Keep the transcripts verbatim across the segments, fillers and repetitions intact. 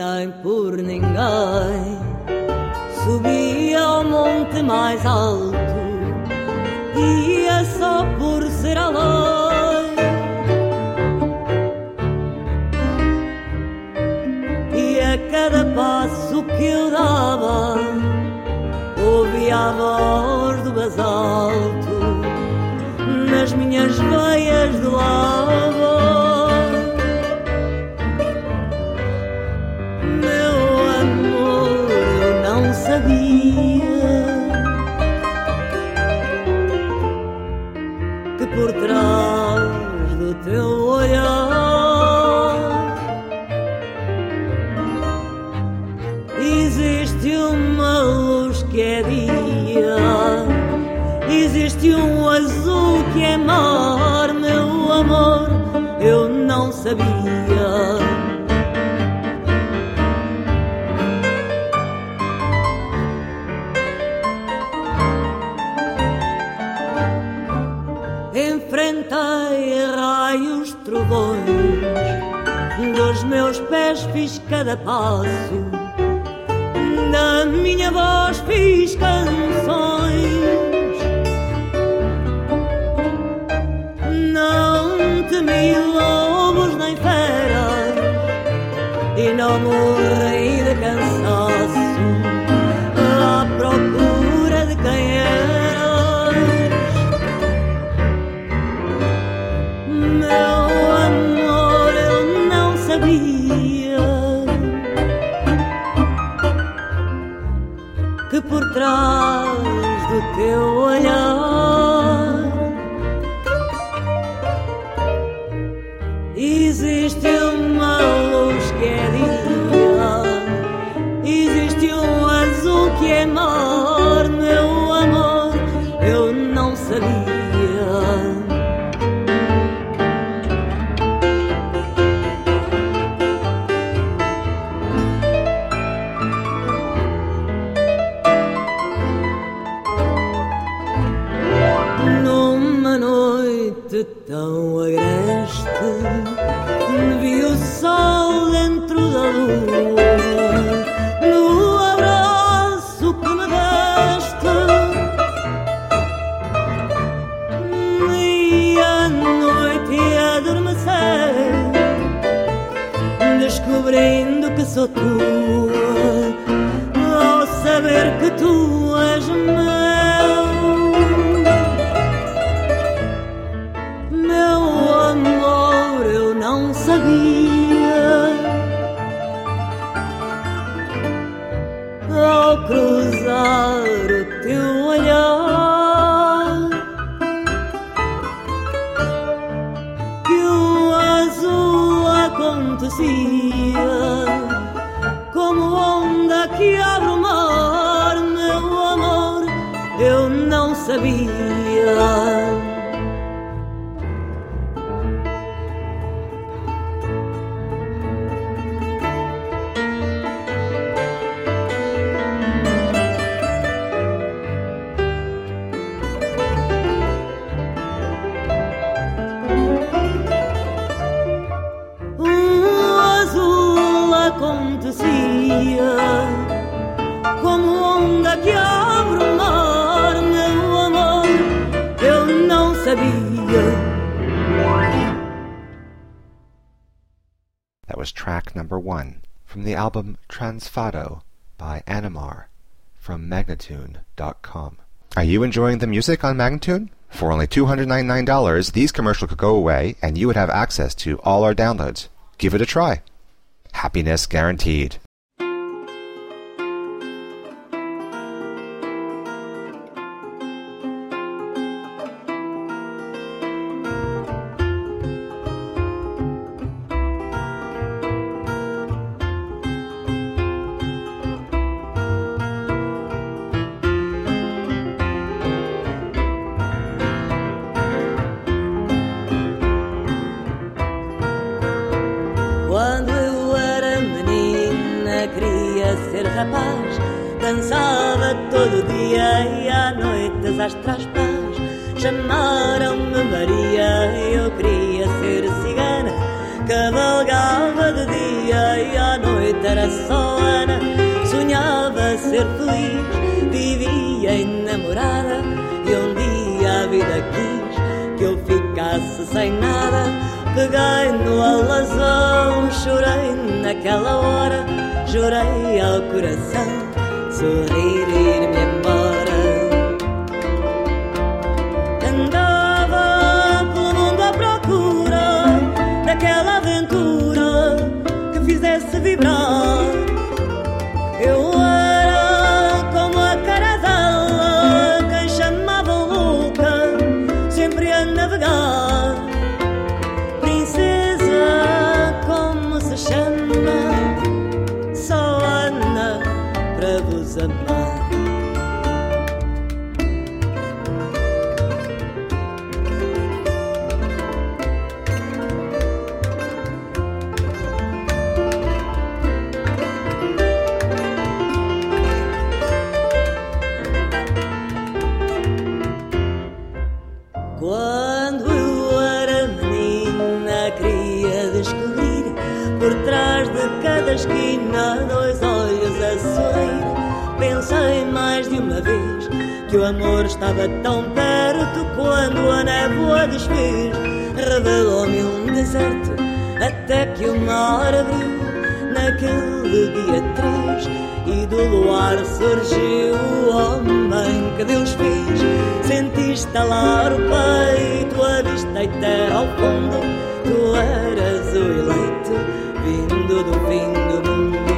nem por ninguém. Subi ao monte mais alto, ia só por ser além. E a cada passo que eu dava, ouvia a voz do basalto nas minhas veias de lava. Meu amor, eu não sabia que por trás do teu olhar existe uma luz que é dia, existe um azul que é mar. Meu amor, eu não sabia. Enfrentei raios, trovões, dos meus pés fiz cada passo, da minha voz fiz canções. Não temi lobos nem feras e não morri de cansaço à procura de quem eras. Meu amor, eu não sabia que por trás do teu olhar existe uma luz que é dia, existe um azul que é mar. Meu amor, eu não sabia. Tão agreste, vi o sol dentro da lua, no abraço que me deste, e a noite ia adormecer, descobrindo que sou tua, ao saber que tu és meu. Não sabia, ao cruzar o teu olhar, que o azul acontecia como onda que abre o mar. Meu amor, eu não sabia. Como onda que abre o mar. Meu amor, eu não sabia. That was track number one from the album Transfado by Animar from Magnatune dot com. Are you enjoying the music on Magnatune? For only two hundred ninety-nine dollars, these commercials could go away and you would have access to all our downloads. Give it a try. Happiness guaranteed. Quando eu era menina queria ser rapaz, dançava todo dia e à noite às traspas. Chamaram-me Maria e eu queria ser cigana, cavalgava de dia e à noite noite era só Ana. Sonhava ser feliz, vivia enamorada, e um dia a vida quis que eu ficasse sem nada. Peguei no alazão, chorei naquela hora, jurei ao coração sorrir e ir-me embora. Andava pelo mundo à procura daquela aventura que fizesse vibrar. Eu era como a caravela que chamavam louca, sempre a navegar. Princesa, como se chama? Só Ana para vos amar. Quando eu era menina, queria descobrir por trás de cada esquina dois olhos a sorrir. Pensei mais de uma vez que o amor estava tão perto quando a névoa desfez. Revelou-me um deserto até que o mar abriu naquele dia três, e do luar surgiu o homem que Deus fez. Senti estalar o peito, avistei terra ao fundo. Tu eras o eleito, vindo do fim do mundo.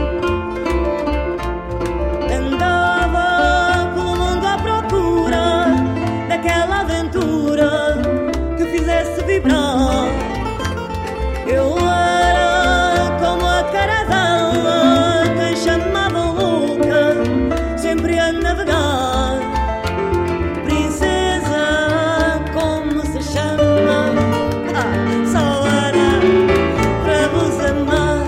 Andava pelo mundo à procura daquela aventura que fizesse vibrar. Eu era como a caravela que chamavam louca, sempre a navegar. Princesa, como se chama? Ah, só era para vos amar.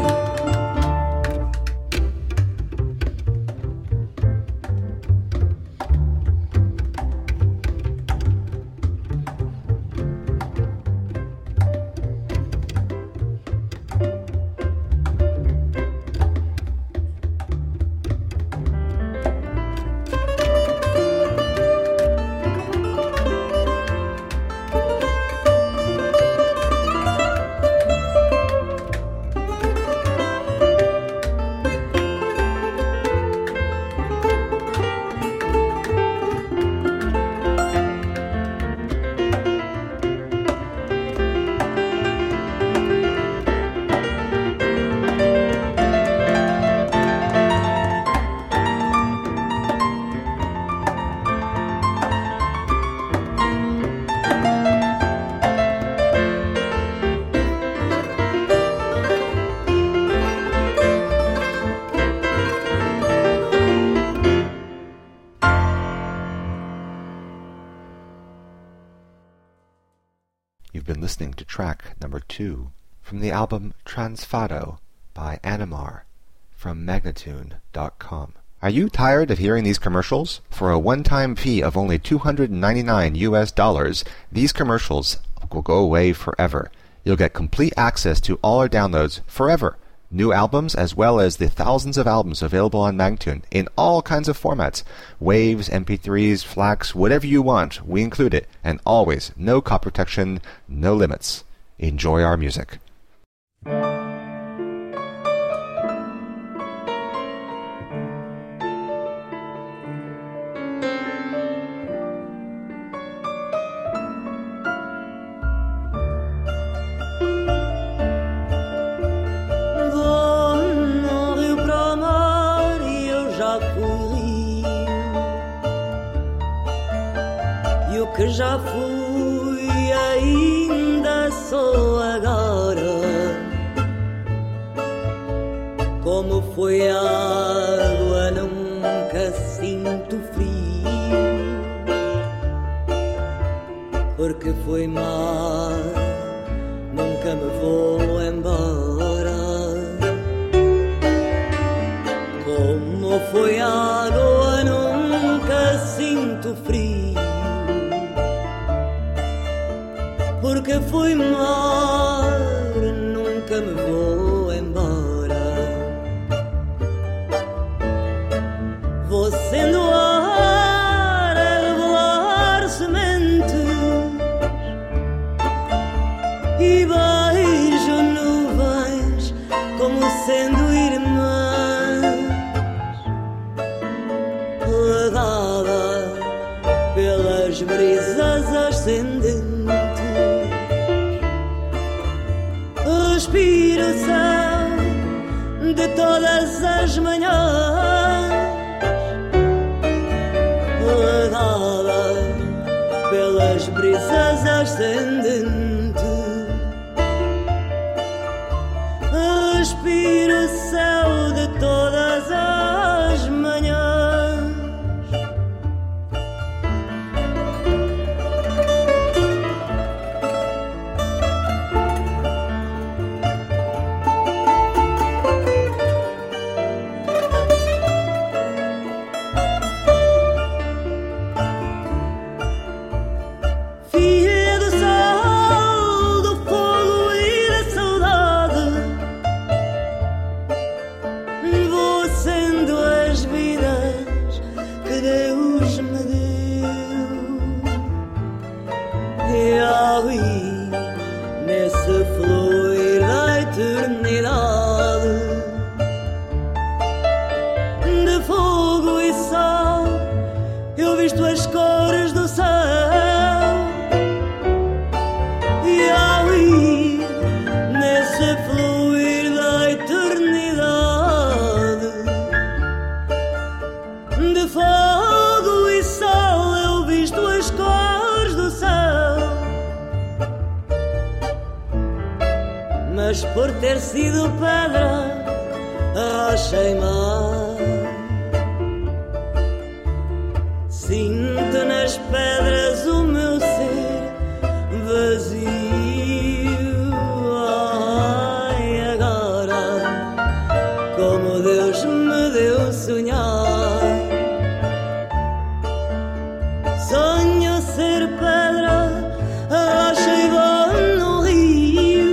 You've been listening to track number two from the album Transfado by Animar from Magnatune dot com. Are you tired of hearing these commercials? For a one-time fee of only two hundred ninety-nine U S dollars, these commercials will go away forever. You'll get complete access to all our downloads forever. New albums as well as the thousands of albums available on Magnatune in all kinds of formats. Waves, M P threes, FLACs, whatever you want, we include it. And always, no copy protection, no limits. Enjoy our music. Que já fui, ainda sou agora. Como foi a água, nunca sinto frio, porque foi mar, nunca me vou embora. Como foi a água, nunca sinto frio, porque fui mar, nunca me vou embora. ascendente. Respiro o céu de todas as manhãs, regada pelas brisas ascendentes. Respiro o céu de todas as manhãs. Mas por ter sido pedra, rocha e mar, sinto nas pedras o meu ser vazio. Ai, agora, como Deus me deu sonhar, sonho ser pedra, rocha e mar no rio.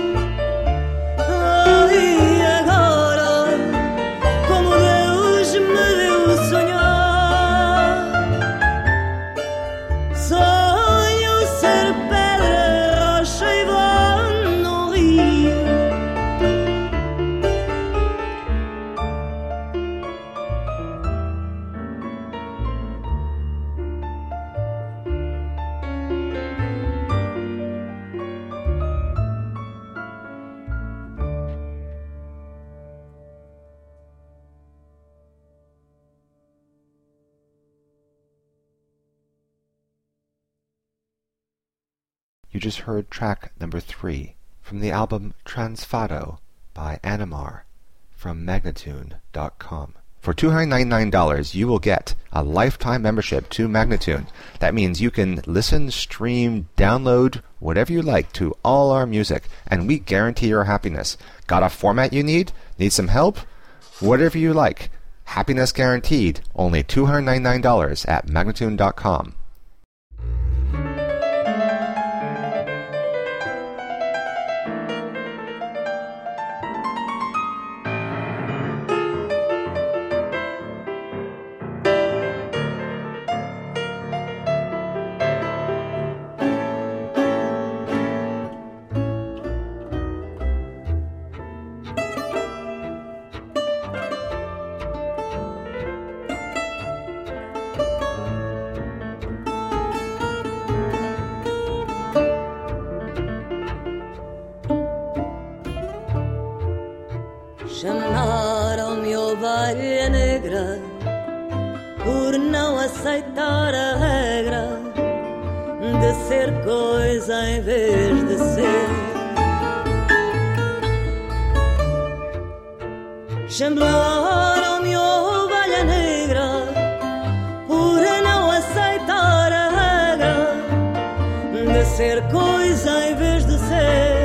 You just heard track number three from the album Transfado by Animar from Magnatune dot com. For two hundred ninety-nine dollars, you will get a lifetime membership to Magnatune. That means you can listen, stream, download, whatever you like to all our music, and we guarantee your happiness. Got a format you need? Need some help? Whatever you like. Happiness guaranteed. Only two hundred ninety-nine dollars at Magnatune dot com. Chamaram-me ovelha negra por não aceitar a regra de ser coisa em vez de ser. Chamaram-me ovelha negra por não aceitar a regra de ser coisa em vez de ser.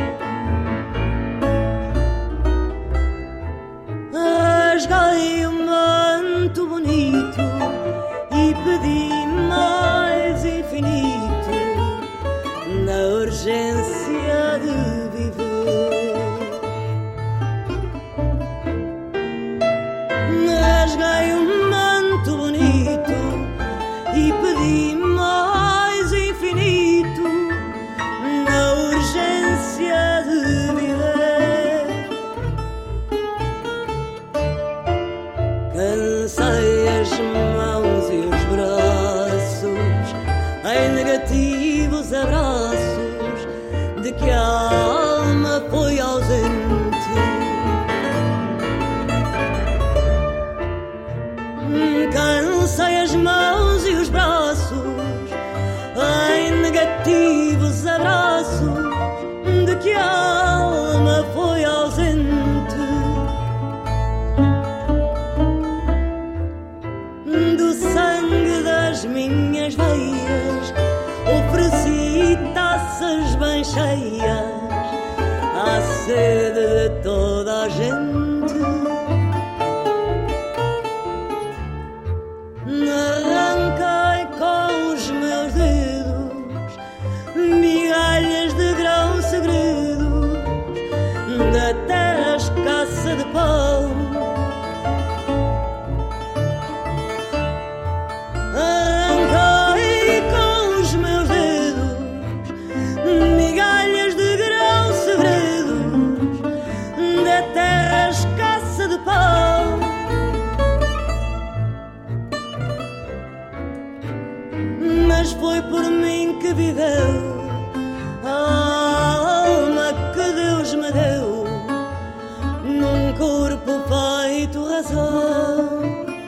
Rasguei o manto bonito e pedi mais infinito na urgência de viver. Rasguei o manto bonito e pedi mais infinito na urgência de viver. Cansei as mãos e os braços em negativo que a alma foi ausente do sangue das minhas veias. Ofereci taças bem cheias à sede de toda a gente. Arranquei com os meus dedos migalhas de grão segredos da terra escassa de pão. Arranquei com os meus dedos migalhas de grão segredos da terra escassa de pão. Mas foi por mim que viveu a alma que Deus me deu num corpo feito razão.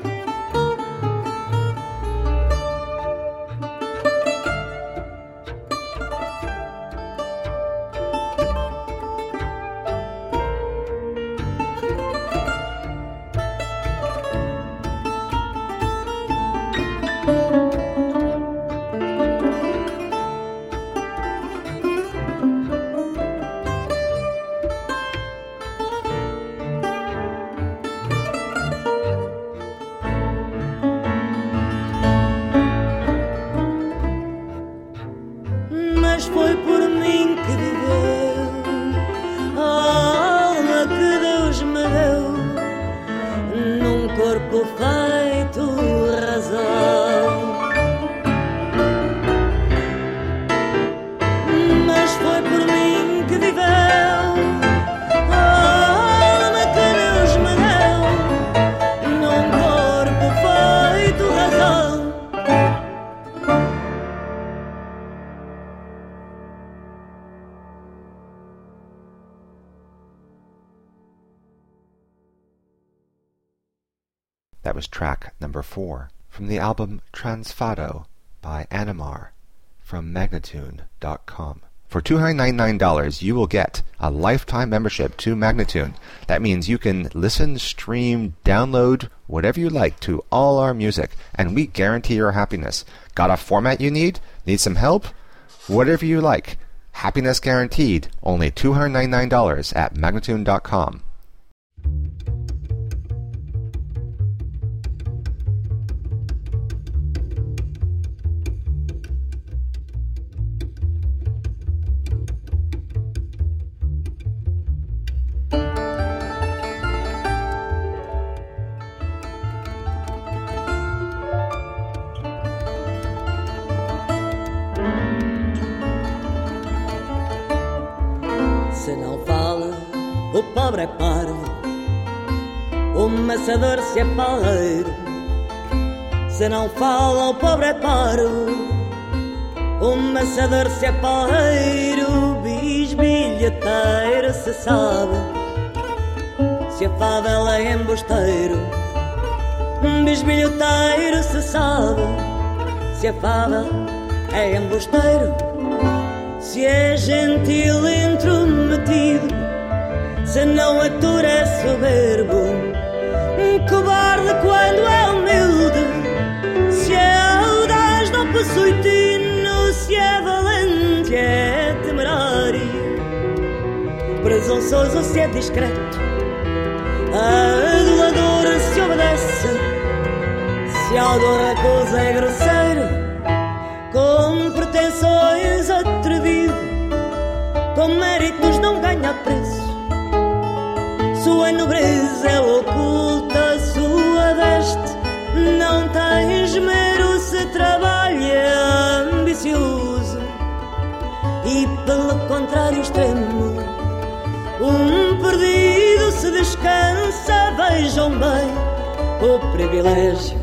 Mas foi por mim que viveu a alma que Deus me deu num corpo feito razão. Mas foi por mim que viveu a alma que Deus me deu num corpo feito razão. That was track number four from the album Transfado by Animar from Magnatune dot com. For two hundred ninety-nine dollars, you will get a lifetime membership to Magnatune. That means you can listen, stream, download, whatever you like to all our music, and we guarantee your happiness. Got a format you need? Need some help? Whatever you like. Happiness guaranteed. Only two hundred ninety-nine dollars at Magnatune dot com. Se não fala, o pobre é parvo, o maçador se é palheiro. Se não fala, o pobre é parvo, o maçador se é palheiro. Bisbilheteiro se sabe, se a fada é embusteiro. Bisbilheteiro se sabe, se a fada é embusteiro. Se é gentil intrometido, se não atura é soberbo, cobarde quando é humilde. Se é audaz não possui tino, se é valente é temerário. Presunçoso se é discreto, adulador se obedece. Se a dor acusa é grosseiro, com pretensões atrevido, com méritos não ganha preço. Sua nobreza é oculta, sua veste não tem esmero. Se trabalha ambicioso e pelo contrário extremo, um perdido se descansa. Vejam bem o privilégio.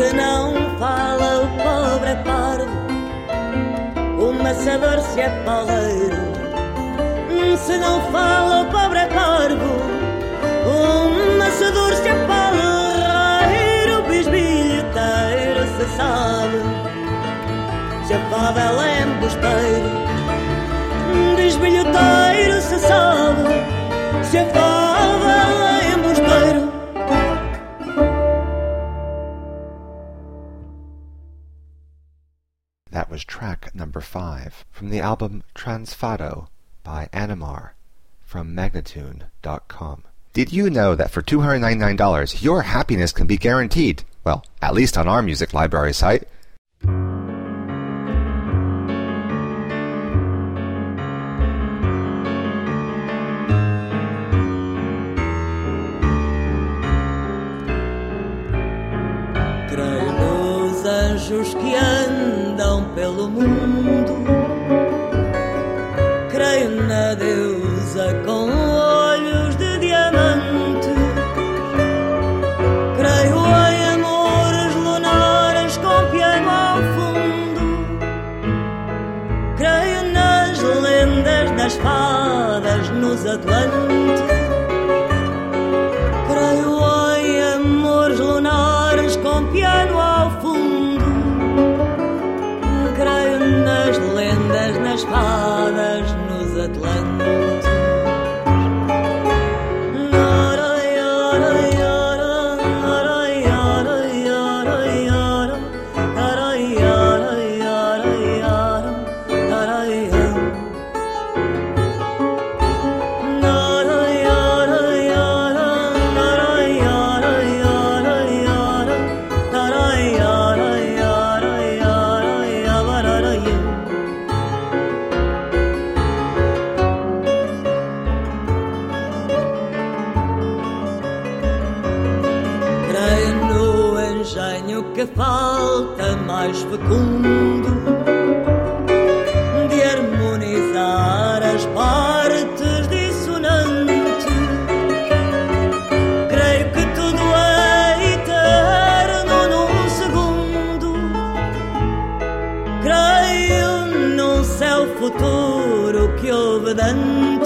Se não fala o pobre é parvo, o maçador se é paleiro. Se não fala o pobre é parvo, o maçador se é paleiro. O bisbilhoteiro se sabe, se a fava ela é embusteiro. Bisbilhoteiro se sabe, se a fava ela é embusteiro. That was track number five from the album Transfado by Animar from Magnatune dot com. Did you know that for two hundred ninety-nine dollars your happiness can be guaranteed? Well, at least on our music library site. Creio nos anjos que andam pelo mundo, creio na deusa com olhos de diamante, creio em amores lunares com piano ao fundo, creio nas lendas das fadas nos Atlantes, creio em amores lunares com piano ao fundo, creio nas lendas, nas fadas nos Atlantes. Que falta mais fecundo de harmonizar as partes dissonantes. Creio que tudo é eterno num segundo. Creio num céu futuro que houve dantes.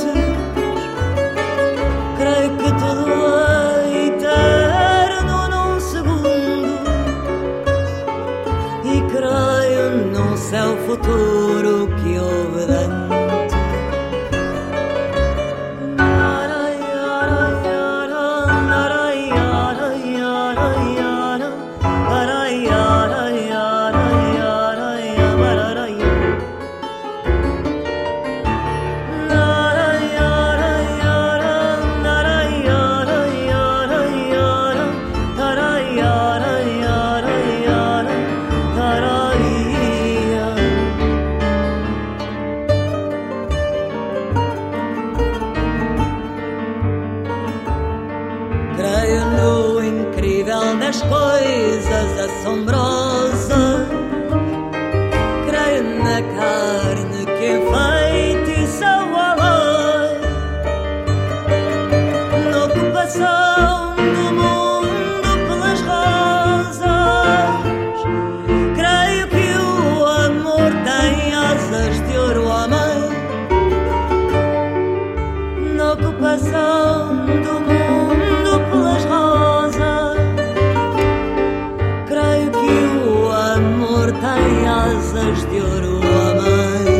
Creio que tudo é eterno num segundo. Creio num céu futuro que houve antes. Das coisas assombrosas, creio na carne que enfeitiça o além, na ocupação do mundo pelas rosas. Creio que o amor tem asas de ouro, amém, na ocupação do mundo pelas rosas. Tem asas de ouro, amém.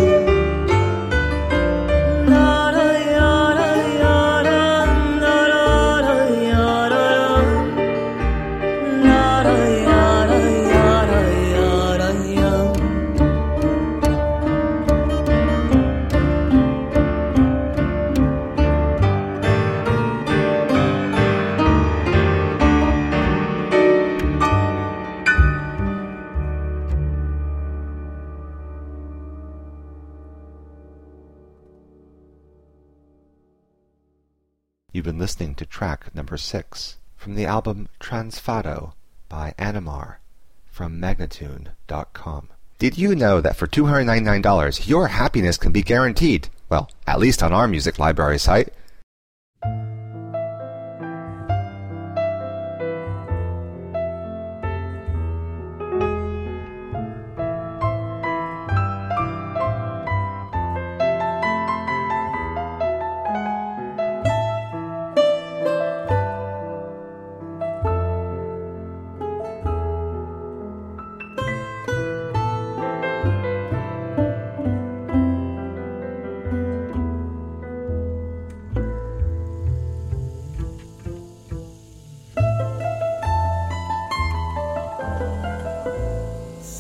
You've been listening to track number six from the album Transfado by Animar from Magnatune dot com. Did you know that for two hundred ninety-nine dollars your happiness can be guaranteed? Well, at least on our music library site.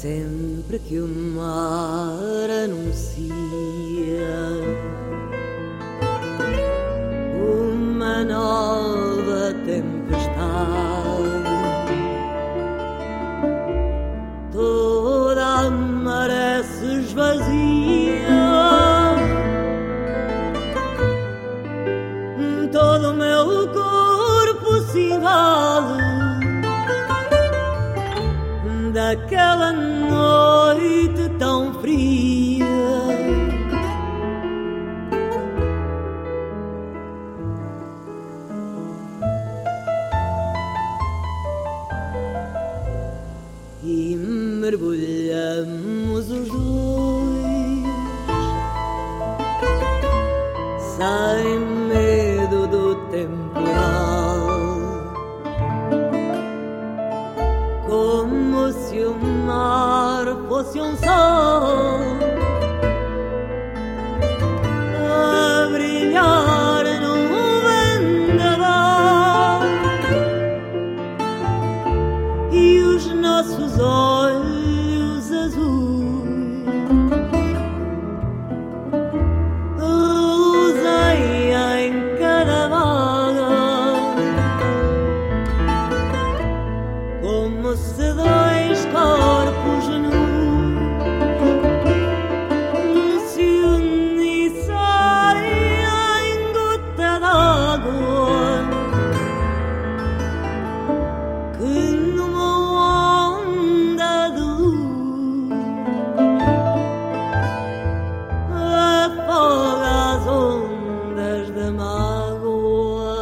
sempre que o mar anuncia uma nova tempestade, toda a maré se esvazia, todo o meu corpo se invade daquela noite tão fria. E mergulhamos os dois sem medo do temporal, como se o mar fosse um sol a brilhar num vendaval, e os nossos olhos azuis reluzem em cada vaga, como se dois corpos nus se unissem em gota d'água, que numa onda de luz afoga as ondas da mágoa.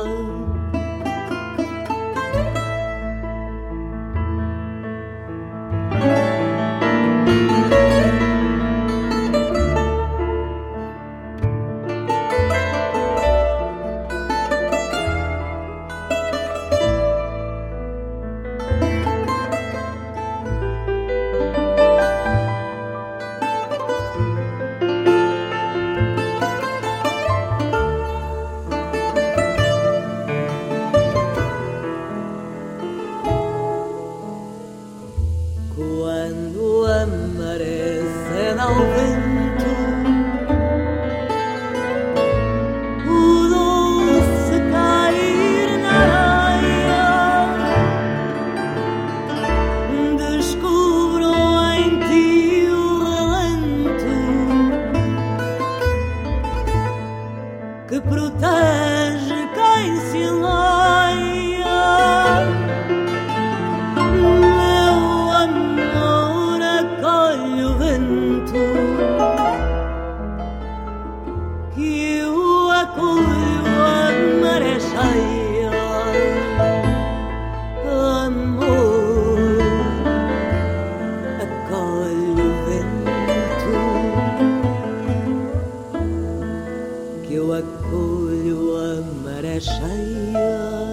Quando a maré cede ao vento, o doce cair na areia, descubro em ti o relento que protege quem se enlaia. Meu amor, acolhe o vento, que eu acolho a maré cheia. Amor, acolhe o vento, que eu acolho a maré cheia.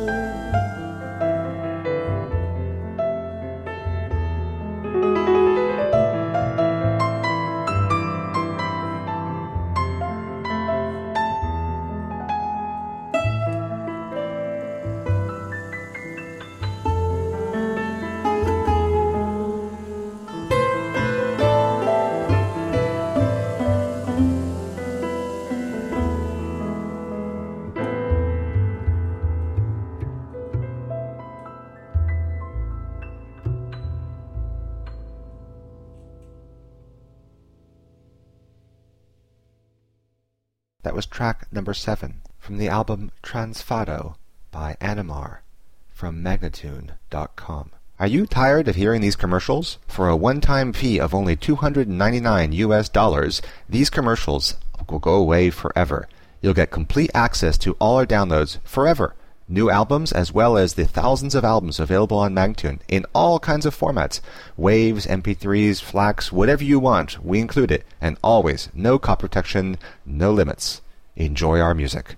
That was track number seven from the album Transfado by Animar from Magnatune dot com. Are you tired of hearing these commercials? For a one-time fee of only two hundred ninety-nine U S dollars, these commercials will go away forever. You'll get complete access to all our downloads forever. New albums as well as the thousands of albums available on Magnatune in all kinds of formats. Waves, M P threes, FLACs, whatever you want, we include it. And always, no copy protection, no limits. Enjoy our music.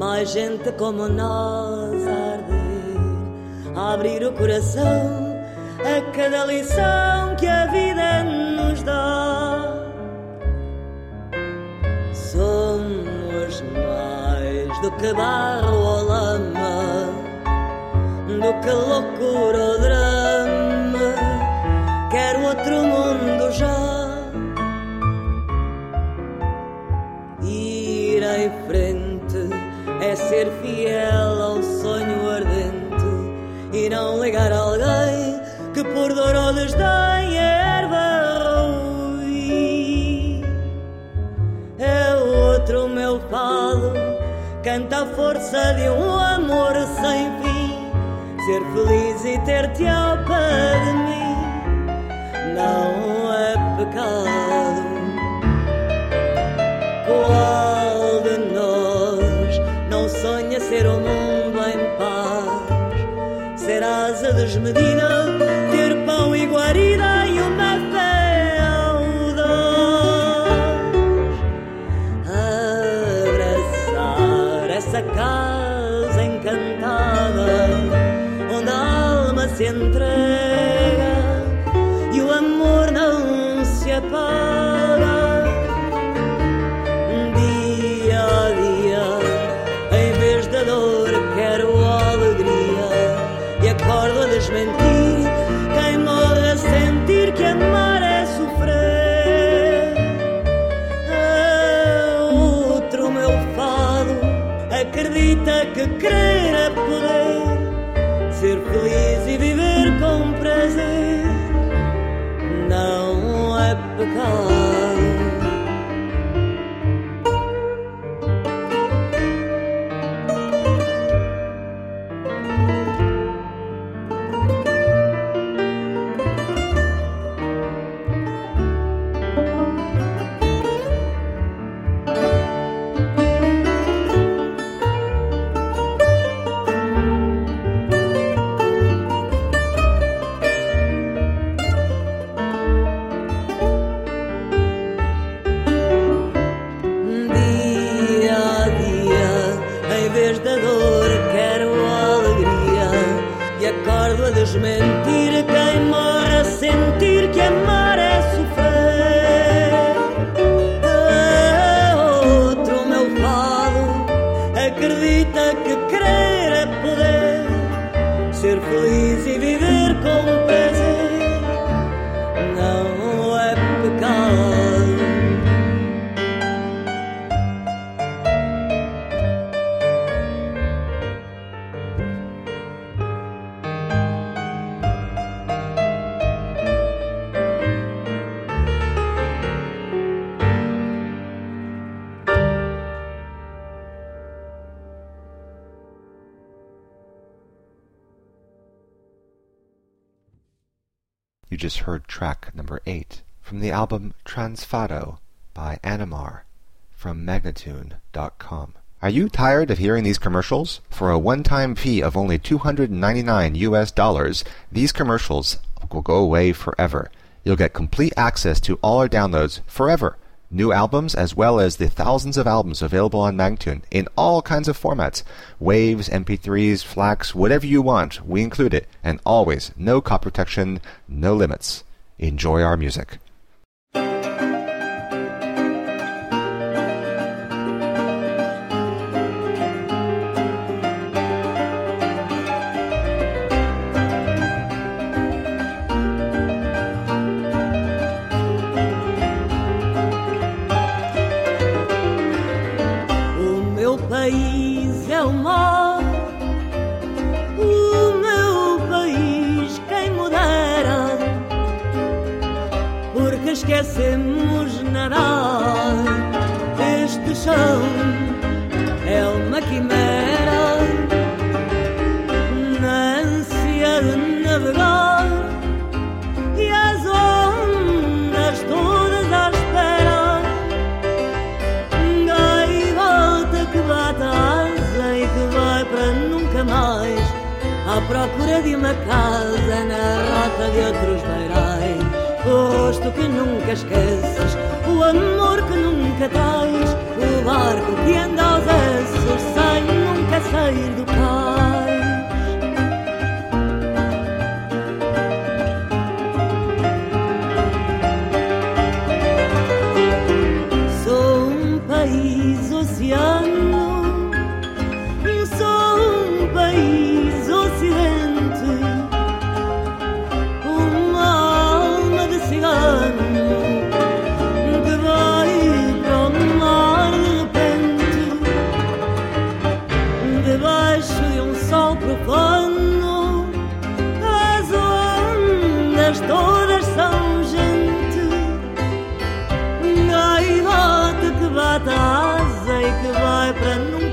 mais gente como nós a arder, a abrir o coração a cada lição que a vida nos dá. Somos mais do que barro ou lama, do que loucura ou drama, quero outro mundo já. Ir em frente é ser fiel ao sonho ardente e não ligar a alguém que por dor ou desdém a erva rui. É outro meu fado, canta a força de um amor sem fim, ser feliz e ter-te ao pé de mim não é pecado. Qual de nós não sonha ser o mundo em paz, ser asa desmedida, ter pão e guarida e uma fé audaz, abraçar essa casa encantada onde a alma se entrega e o amor não se apaga. Dia a dia, em vez da dor, quero alegria e acordo a desmentir quem morre a sentir que amar é sofrer. É outro meu fado, acredita que crer é poder, ser feliz e viver com prazer não é pecado. Desmentir quem morre a sentir que amar é sofrer. É outro meu fado, acredita que querer é poder, ser feliz e viver com prazer não é pecado. You just heard track number eight from the album Transfado by Animar from Magnatune dot com. Are you tired of hearing these commercials? For a one-time fee of only two hundred ninety-nine U S dollars, these commercials will go away forever. You'll get complete access to all our downloads forever. New albums as well as the thousands of albums available on Magnatune in all kinds of formats. Waves, M P threes, FLACs, whatever you want, we include it. And always, no copy protection, no limits. Enjoy our music. País é o mar, o meu país quem me dera, porque esquecemos nadar. Este chão é uma quimera, na ânsia de navegar e as ondas todas à espera. Bate a asa e que vai para nunca mais, à procura de uma casa na rota de outros beirais. O rosto que nunca esqueces, o amor que nunca traz, o barco que anda aos essos sem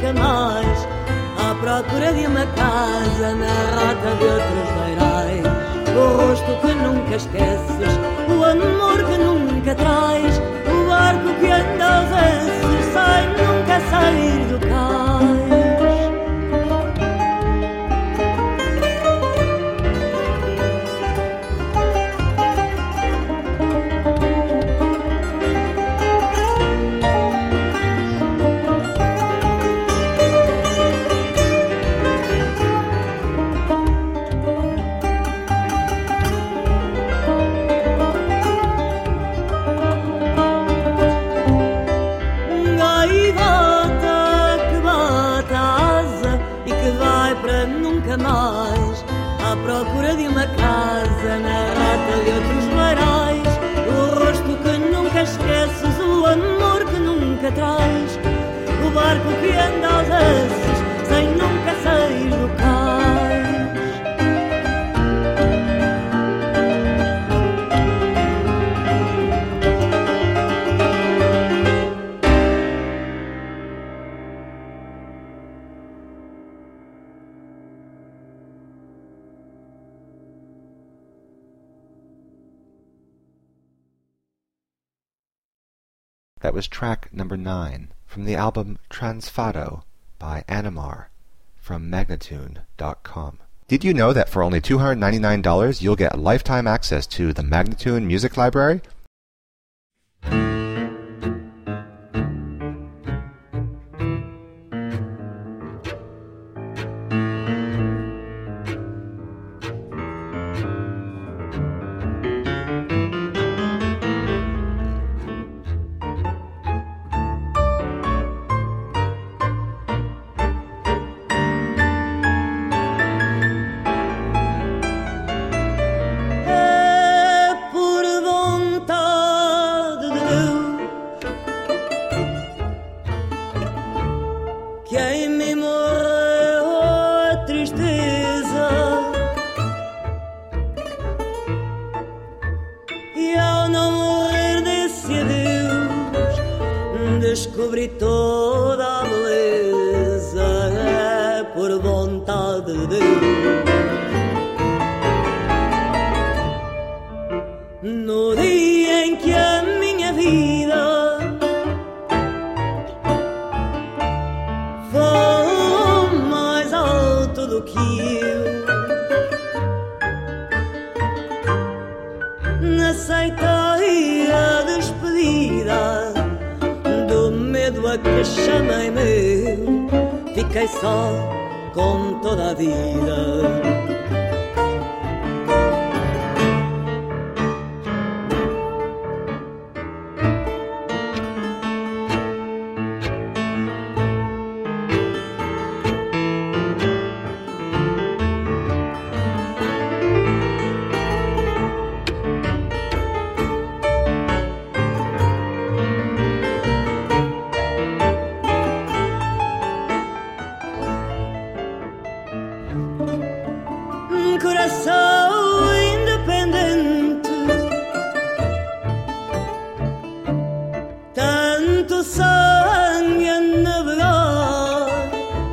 nunca mais, à procura de uma casa na rota de outros beirais. O rosto que nunca esqueces, o amor que nunca traz, o barco que anda aos esses sem nunca sair do cais. Mais, à procura de uma casa na rota de outros beirais. O rosto que nunca esqueces, o amor que nunca traz, o barco que anda aos esses sem nunca sair do cais. That was track number nine from the album Transfado by Animar from Magnatune dot com. Did you know that for only two hundred ninety-nine dollars you'll get lifetime access to the Magnatune Music Library? Descobri toda a beleza, é por vontade de Deus. No dia em que a minha vida foi mais alto do que eu, aceitei a despedida do medo a que chamei meu, fiquei só com toda a vida. Coração independente, tanto sangue a navegar,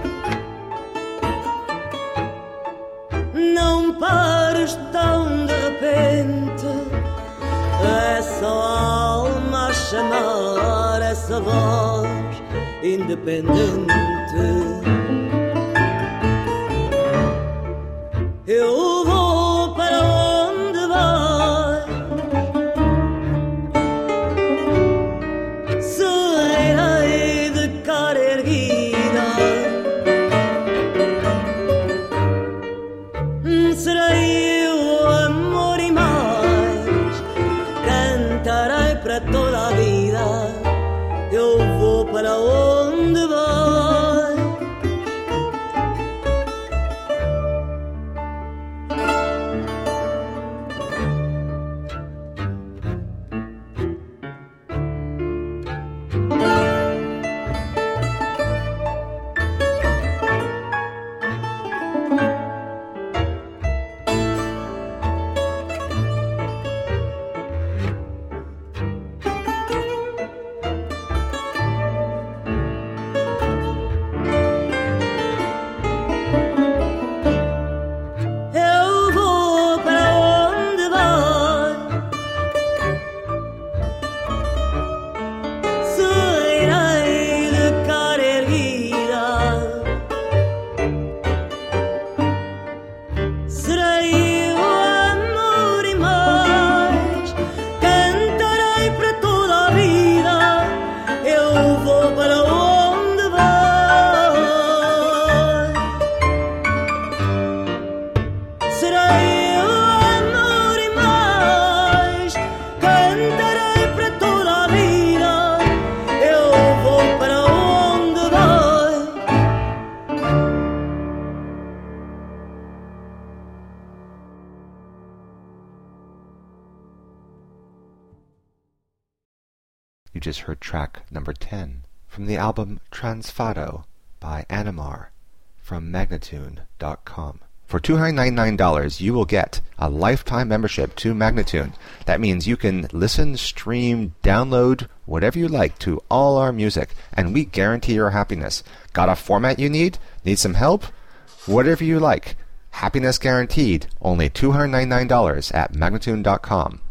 não pares tão de repente, essa alma a chamar, essa voz independente. Eu vou para onde vais, serei de cara erguida, serei eu amor e mais, cantarei para toda a vida. Eu vou para onde vais. just heard track number ten from the album Transfado by Animar from Magnatune dot com. For two hundred ninety-nine dollars, you will get a lifetime membership to Magnatune. That means you can listen, stream, download, whatever you like to all our music, and we guarantee your happiness. Got a format you need? Need some help? Whatever you like. Happiness guaranteed. Only two hundred ninety-nine dollars at Magnatune dot com.